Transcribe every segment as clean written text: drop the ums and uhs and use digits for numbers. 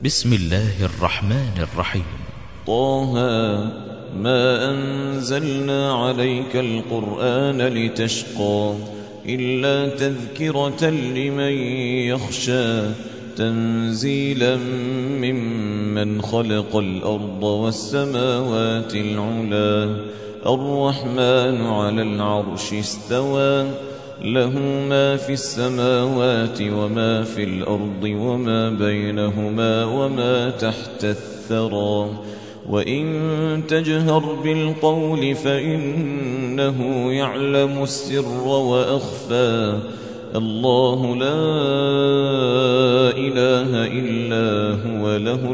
بسم الله الرحمن الرحيم. طه ما أنزلنا عليك القرآن لتشقى إلا تذكرة لمن يخشى تنزيلا ممن خلق الأرض والسماوات العلا الرحمن على العرش استوى له ما في السماوات وما في الأرض وما بينهما وما تحت الثرى وإن تجهر بالقول فإنه يعلم السر وأخفى الله لا إله إلا هو له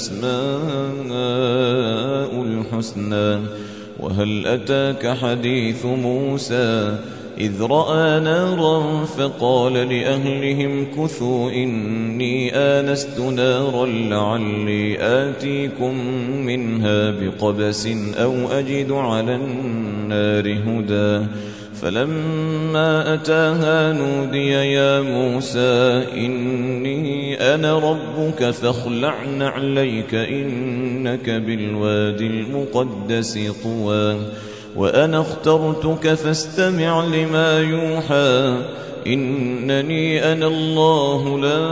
الأسماء الحسنى وهل أتاك حديث موسى إذ رأى نارا فقال لأهلهم كثوا إني آنست نارا لعلي آتيكم منها بقبس أو أجد على النار هدى فلما أتاها نودي يا موسى إني أنا ربك فاخلع نعليك إنك بالوادي المقدس طوى وأنا اخترتك فاستمع لما يوحى إنني أنا الله لا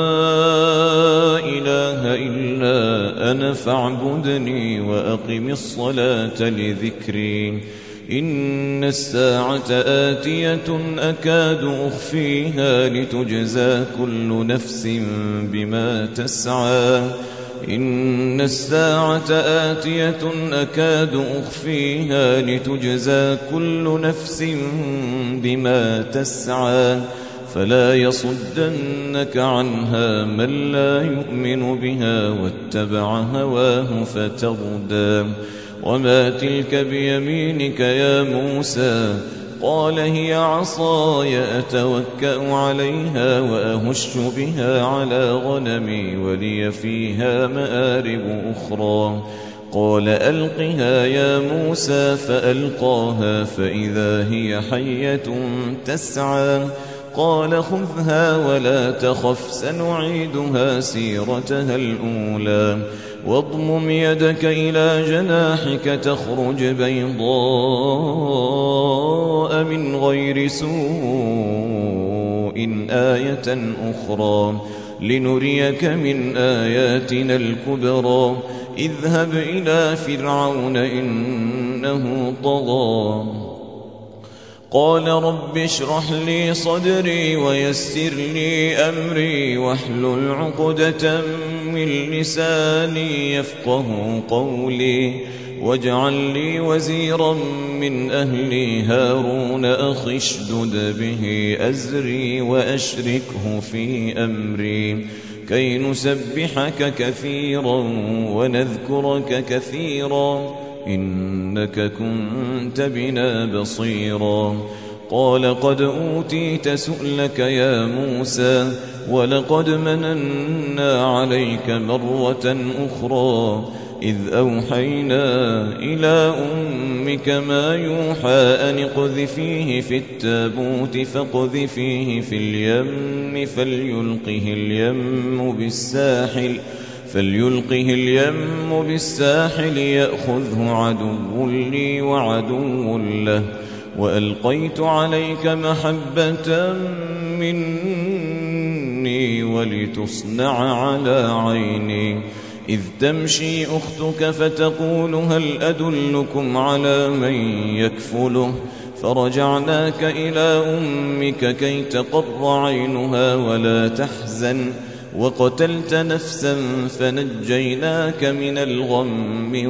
إله إلا أنا فاعبدني وأقم الصلاة لذكري إن الساعة آتية أكاد أخفيها لتجزى كل نفس بما تسعى إن الساعة آتية أكاد أخفيها لتجزى كل نفس بما تسعى فلا يصدنك عنها من لا يؤمن بها واتبع هواه فتردى وما تلك بيمينك يا موسى قال هي عصاي أتوكأ عليها وأهش بها على غنمي ولي فيها مآرب أخرى قال ألقها يا موسى فألقاها فإذا هي حية تسعى قال خذها ولا تخف سنعيدها سيرتها الأولى واضمم يدك إلى جناحك تخرج بيضاء من غير سوء آية أخرى لنريك من آياتنا الكبرى اذهب إلى فرعون إنه طغى قال رب اشرح لي صدري ويسر لي أمري واحلل عقدة من لساني يفقه قولي واجعل لي وزيرا من أهلي هارون أخي اشدد به أزري وأشركه في أمري كي نسبحك كثيرا ونذكرك كثيرا إنك كنت بنا بصيرا قال قد أوتيت سؤلك يا موسى ولقد مننا عليك مرة أخرى إذ أوحينا إلى أمك ما يوحى أن اقذفيه في التابوت فاقذفيه في اليم فليلقه اليم بالساحل يأخذه عدو لي وعدو له وألقيت عليك محبة مني ولتصنع على عيني إذ تمشي أختك فتقول هل أدلكم على من يكفله فرجعناك إلى أمك كي تقر عينها ولا تحزن وقتلت نفسا فنجيناك من الغم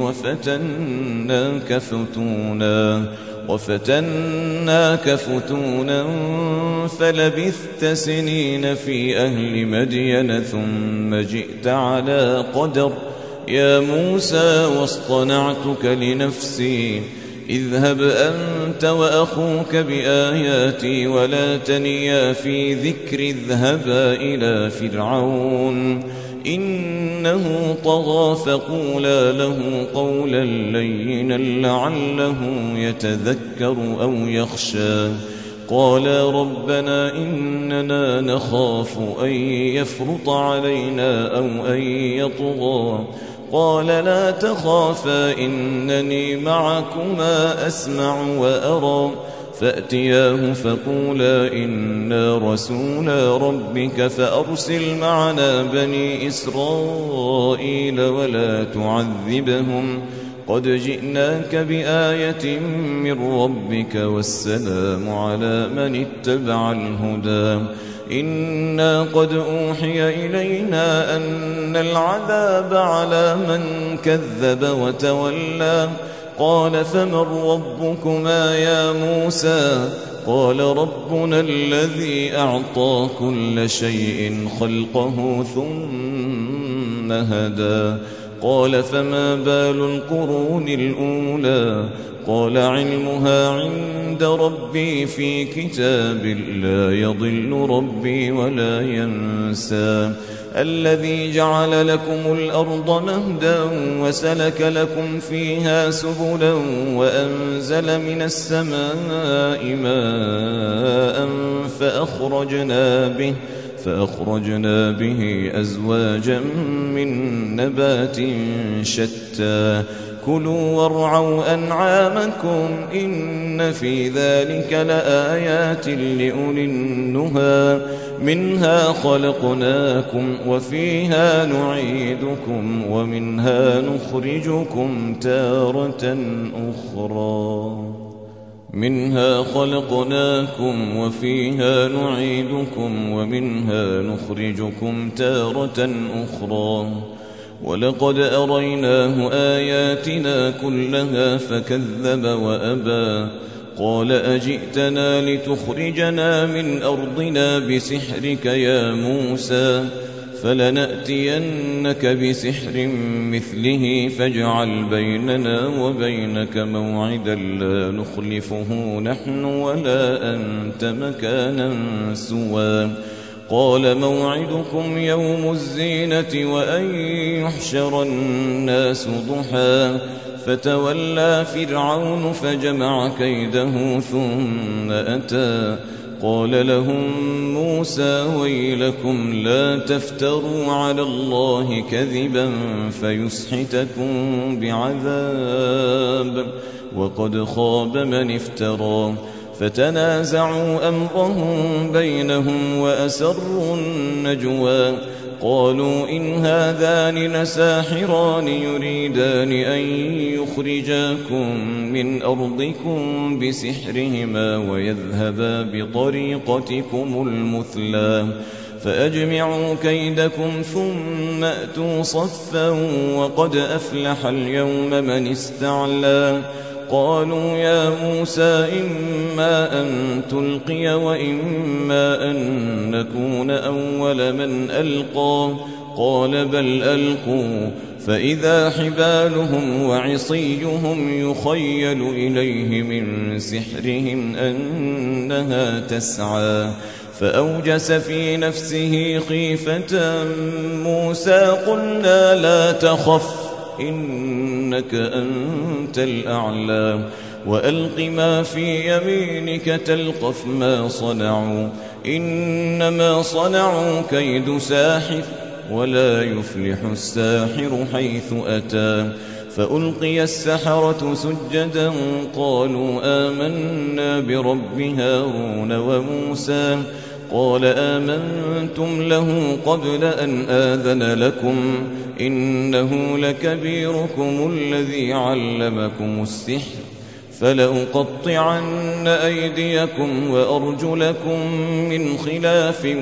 وفتناك فتونا فلبثت سنين في أهل مدين ثم جئت على قدر يا موسى واصطنعتك لنفسي اذهب أنت وأخوك بآياتي ولا تنيا في ذكر اذهبا إلى فرعون إنه طغى فقولا له قولا لينا لعله يتذكر أو يخشى قالا ربنا إننا نخاف أن يفرط علينا أو أن يطغى قال لا تخافا إنني معكما أسمع وأرى فأتياه فقولا إنا رسولا ربك فأرسل معنا بني إسرائيل ولا تعذبهم قد جئناك بآية من ربك والسلام على من اتبع الهدى إنا قد أوحي إلينا أن العذاب على من كذب وتولى قال فمن ربكما يا موسى قال ربنا الذي أعطى كل شيء خلقه ثم هدى قال فما بال القرون الأولى قال علمها عند ربي في كتاب لا يضل ربي ولا ينسى الذي جعل لكم الأرض مهدا وسلك لكم فيها سبلا وأنزل من السماء ماء فأخرجنا به أزواجا من نبات شتى كلوا وارعوا أنعامكم إن في ذلك لآيات لأولي النهى منها خلقناكم وفيها نعيدكم ومنها نخرجكم تارة أخرى منها خلقناكم وفيها نعيدكم ومنها نخرجكم تارة أخرى ولقد أريناه آياتنا كلها فكذب وأبى قال أجئتنا لتخرجنا من أرضنا بسحرك يا موسى فلنأتينك بسحر مثله فاجعل بيننا وبينك موعدا لا نخلفه نحن ولا أنت مكانا سوى قال موعدكم يوم الزينة وأن يحشر الناس ضحى فتولى فرعون فجمع كيده ثم أتى قال لهم موسى ويلكم لا تفتروا على الله كذبا فيسحتكم بعذاب وقد خاب من افترى فتنازعوا أمرهم بينهم وأسروا النجوى قالوا إن هذان لساحران يريدان أن يخرجاكم من أرضكم بسحرهما ويذهبا بطريقتكم المثلى فأجمعوا كيدكم ثم أتوا صفا وقد أفلح اليوم من استعلى قالوا يا موسى إما أن تلقي وإما أن نكون أول من ألقى قال بل ألقوا فإذا حبالهم وعصيهم يخيل إليه من سحرهم أنها تسعى فأوجس في نفسه خيفة موسى قلنا لا تخف إنك أنت الأعلى وألق ما في يمينك تلقف ما صنعوا إنما صنعوا كيد ساحر ولا يفلح الساحر حيث أتى فألقي السحرة سجدا قالوا آمنا برب هارون وموسى قال آمنتم له قبل أن آذن لكم إنه لكبيركم الذي علمكم السحر فلأقطعن أيديكم وأرجلكم من خلاف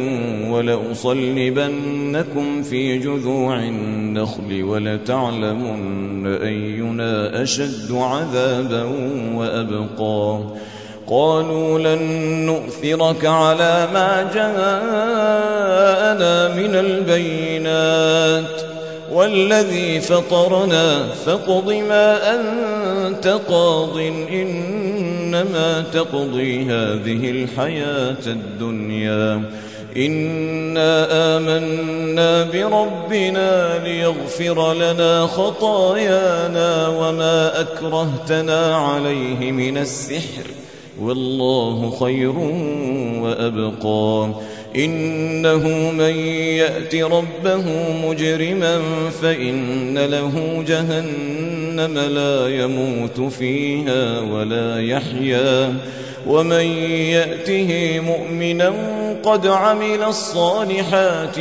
ولأصلبنكم في جذوع النخل ولتعلمن أينا أشد عذابا وأبقى قالوا لن نؤثرك على ما جاءنا من البينات والذي فطرنا فاقض ما أنت قاض إنما تقضي هذه الحياة الدنيا إنا آمنا بربنا ليغفر لنا خطايانا وما أكرهتنا عليه من السحر والله خير وأبقى. إنه من يأت ربه مجرما فإن له جهنم لا يموت فيها ولا يحيا، ومن يأته مؤمنا قد عمل الصالحات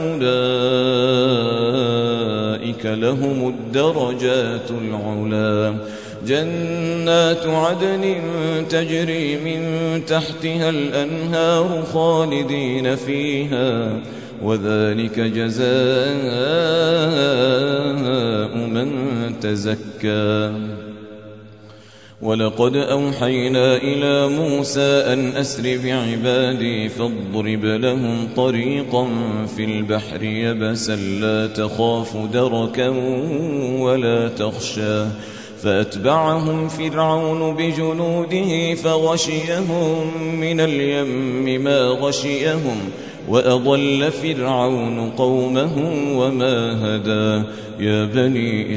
فأولئك لهم الدرجات العلى. جنات عدن تجري من تحتها الأنهار خالدين فيها، وذلك جزاء من تزكى. ولقد أوحينا إلى موسى أن أسر بعبادي فاضرب لهم طريقا في البحر يبسا لا تخاف دركا ولا تخشى، فأتبعهم فرعون بجنوده فغشيهم من اليم ما غشيهم، وأضل فرعون قومه وما هدى. يا بني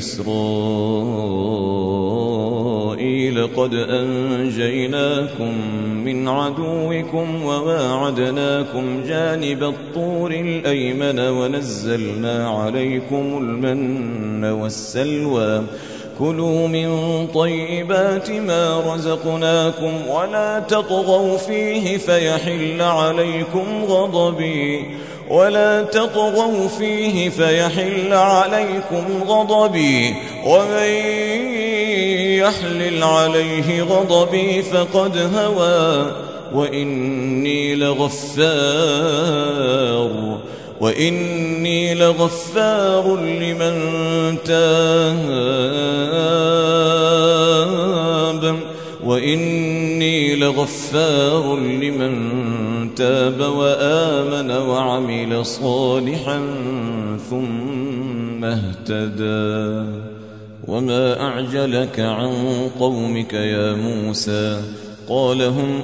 إسرائيل قد أنجيناكم من عدوكم وواعدناكم جانب الطور الأيمن ونزلنا عليكم المن والسلوى. كلوا من طيبات ما رزقناكم ولا تطغوا فيه فيحل عليكم غضبي ومن يحلل عليه غضبي فقد هوى. وإني لغفار لمن تاب وآمن وعمل صالحا ثم اهتدى. وما أعجلك عن قومك يا موسى؟ قال هم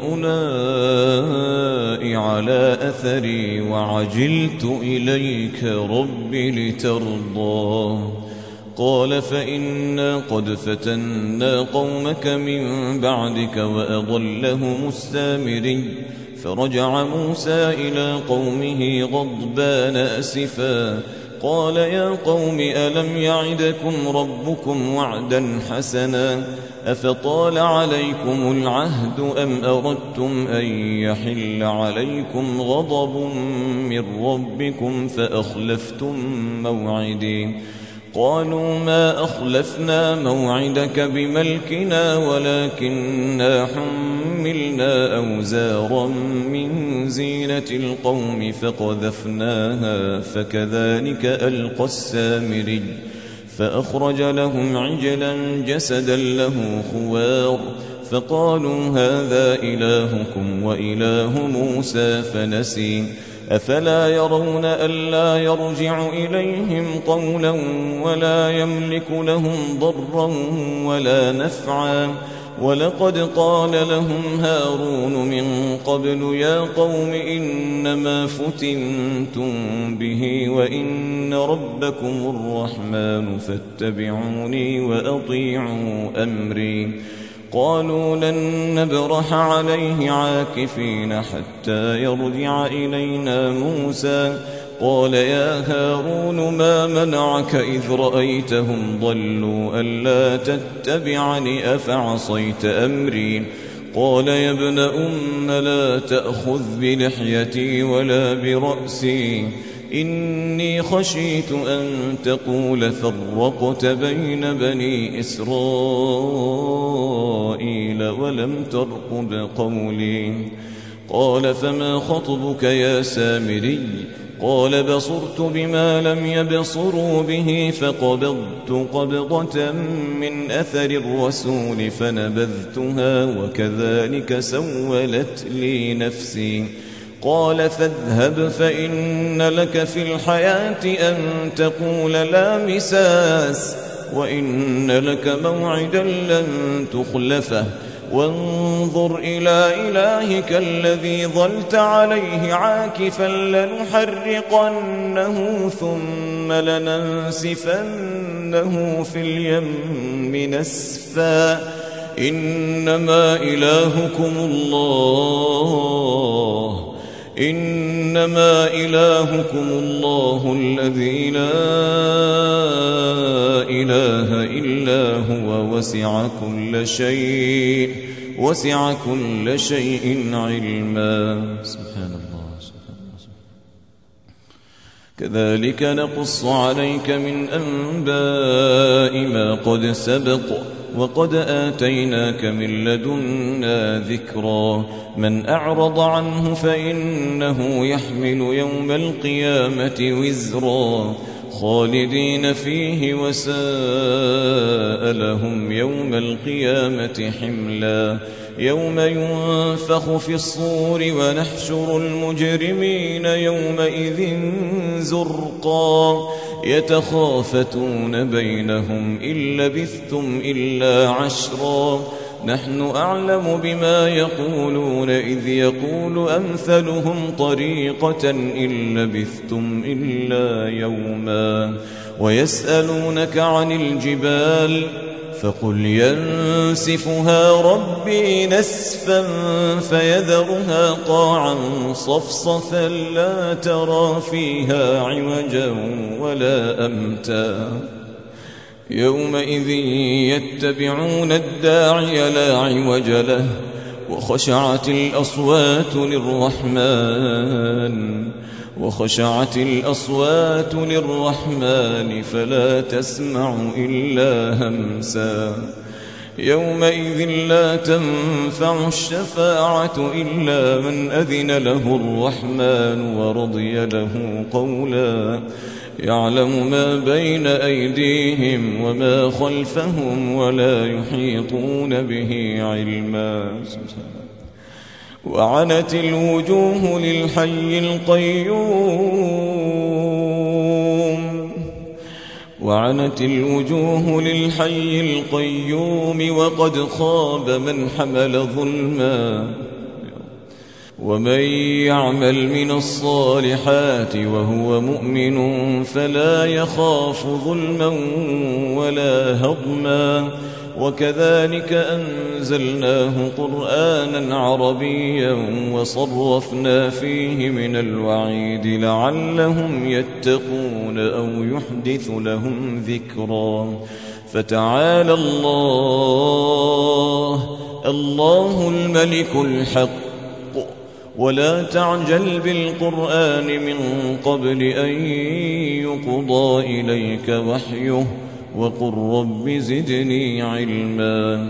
أولئك على أثري وعجلت إليك رب لترضى. قال فإنا قد فتنا قومك من بعدك وأضلهم السامري. فرجع موسى إلى قومه غضبان أسفا قال يا قوم ألم يعدكم ربكم وعدا حسنا أفطال عليكم العهد أم أردتم أن يحل عليكم غضب من ربكم فأخلفتم موعدي. قالوا ما أخلفنا موعدك بملكنا ولكننا حملنا أوزارا من زينة القوم فقذفناها فكذلك ألقى السامري. فأخرج لهم عجلا جسدا له خوار فقالوا هذا إلهكم وإله موسى فنسي. أفلا يرون ألا يرجع إليهم قولا ولا يملك لهم ضرا ولا نفعا. ولقد قال لهم هارون من قبل يا قوم إنما فتنتم به وإن ربكم الرحمن فاتبعوني وأطيعوا أمري. قالوا لن نبرح عليه عاكفين حتى يرجع إلينا موسى. قال يا هارون ما منعك إذ رأيتهم ضلوا ألا تتبعني أفعصيت أمري. قال يا ابن أم لا تأخذ بلحيتي ولا برأسي إني خشيت أن تقول فرقت بين بني إسرائيل ولم ترقب قولي. قال فما خطبك يا سامري؟ قال بصرت بما لم يبصروا به فقبضت قبضة من أثر الرسول فنبذتها وكذلك سولت لي نفسي. قال فاذهب فإن لك في الحياة أن تقول لا مساس وإن لك موعدا لن تخلفه وانظر إلى إلهك الذي ظلت عليه عاكفا لنحرقنه ثم لننسفنه في اليم نسفا إنما إلهكم الله الذي لا إله إلا هو وسع كل شيء علما. سبحان الله. كذلك نقص عليك من أنباء ما قد سبق وقد آتيناك من لدنا ذكرا. من أعرض عنه فإنه يحمل يوم القيامة وزرا خالدين فيه وساء لهم يوم القيامة حملا. يوم ينفخ في الصور ونحشر المجرمين يومئذ زرقا يتخافتون بينهم إن لبثتم إلا عشرا نحن أعلم بما يقولون إذ يقول أمثلهم طريقة إن لبثتم إلا يوما. ويسألونك عن الجبال فقل ينسفها ربي نسفا فيذرها قاعا صفصفا لا ترى فيها عوجا ولا أمتا. يومئذ يتبعون الداعي لا عوج له وخشعت الأصوات للرحمن فلا تسمع إلا همسا. يومئذ لا تنفع الشفاعة إلا من أذن له الرحمن ورضي له قولا. يعلم ما بين أيديهم وما خلفهم ولا يحيطون به علما. وعنت الوجوه للحي القيوم وقد خاب من حمل ظلما. ومن يعمل من الصالحات وهو مؤمن فلا يخاف ظلما ولا هضما. وكذلك أنزلناه قرآنا عربيا وصرفنا فيه من الوعيد لعلهم يتقون أو يحدث لهم ذكرا. فتعالى الله الملك الحق ولا تعجل بالقرآن من قبل أن يقضى إليك وحيه وقل رب زدني علما.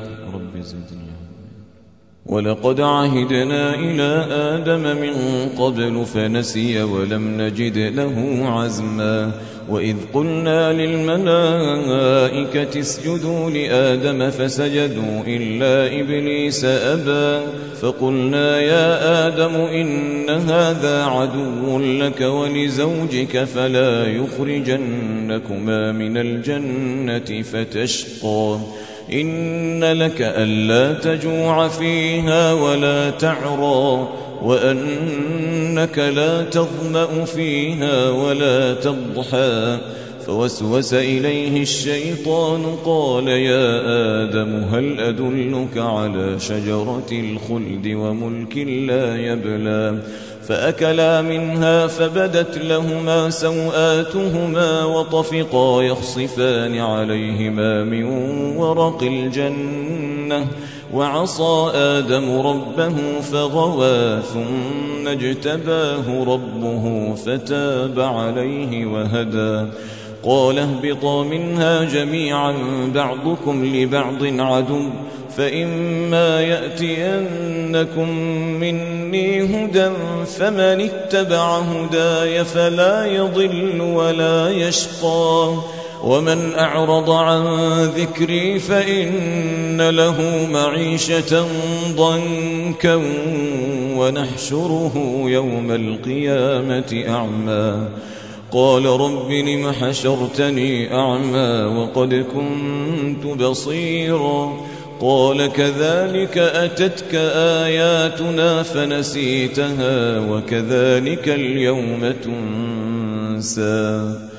ولقد عهدنا إلى آدم من قبل فنسي ولم نجد له عزما. وإذ قلنا للملائكة اسجدوا لآدم فسجدوا إلا إبليس أبى فقلنا يا آدم إن هذا عدو لك ولزوجك فلا يخرجنكما من الجنة فتشقى. إن لك ألا تجوع فيها ولا تعرى وأنك لا تظمأ فيها ولا تضحى. فوسوس إليه الشيطان قال يا آدم هل أدلك على شجرة الخلد وملك لا يبلى. فأكلا منها فبدت لهما سوآتهما وطفقا يخصفان عليهما من ورق الجنة. وعصى آدم ربه فغوى ثم اجتباه ربه فتاب عليه وهدى. قال اهبطا منها جميعا بعضكم لبعض عدو فإما يأتينكم مني هدى فمن اتبع هداي فلا يضل ولا يشقى. ومن أعرض عن ذكري فإن له معيشة ضنكا ونحشره يوم القيامة أعمى. قال رب لم حشرتني أعمى وقد كنت بصيرا. قال كذلك أتتك آياتنا فنسيتها وكذلك اليوم تنسى.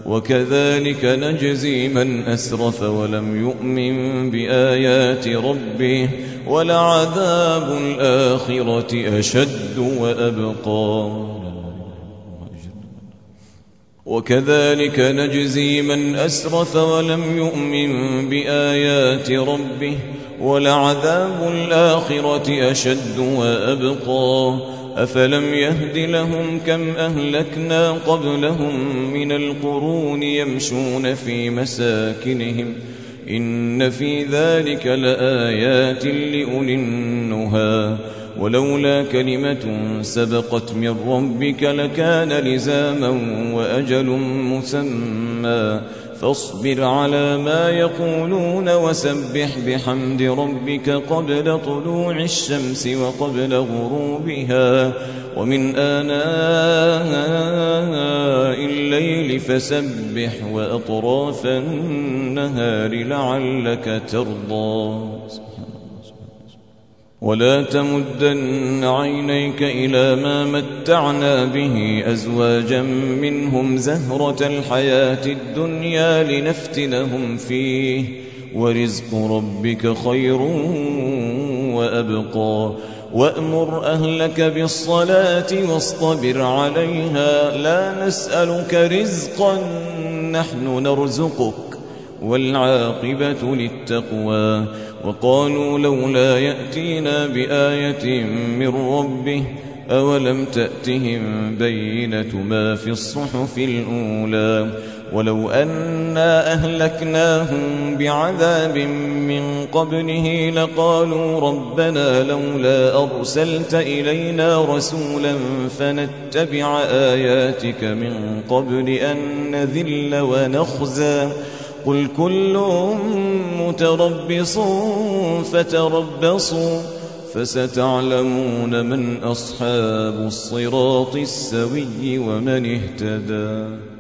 وكذلك نجزي من أسرف ولم يؤمن بآيات ربه ولعذاب الآخرة أشد وأبقى وكذلك نجزي من أسرف ولم يؤمن بآيات ربه ولعذاب الآخرة أشد وأبقى أفلم يهد لهم كم أهلكنا قبلهم من القرون يمشون في مساكنهم إن في ذلك لآيات لأولي النهى ولولا كلمة سبقت من ربك لكان لزاما وأجل مسمى فاصبر على ما يقولون وسبح بحمد ربك قبل طلوع الشمس وقبل غروبها ومن آناء الليل فسبح وأطراف النهار لعلك ترضى ولا تمدن عينيك إلى ما متعنا به أزواجا منهم زهرة الحياة الدنيا لنفتنهم فيه ورزق ربك خير وأبقى وأمر أهلك بالصلاة واصطبر عليها لا نسألك رزقا نحن نرزقك والعاقبة للتقوى وقالوا لولا يأتينا بآية من ربه أولم تأتهم بينة ما في الصحف الأولى ولو أنا أهلكناهم بعذاب من قبله لقالوا ربنا لولا أرسلت إلينا رسولا فنتبع آياتك من قبل أن نذل ونخزى قل كل متربص فتربصوا فستعلمون من أصحاب الصراط السوي ومن اهتدى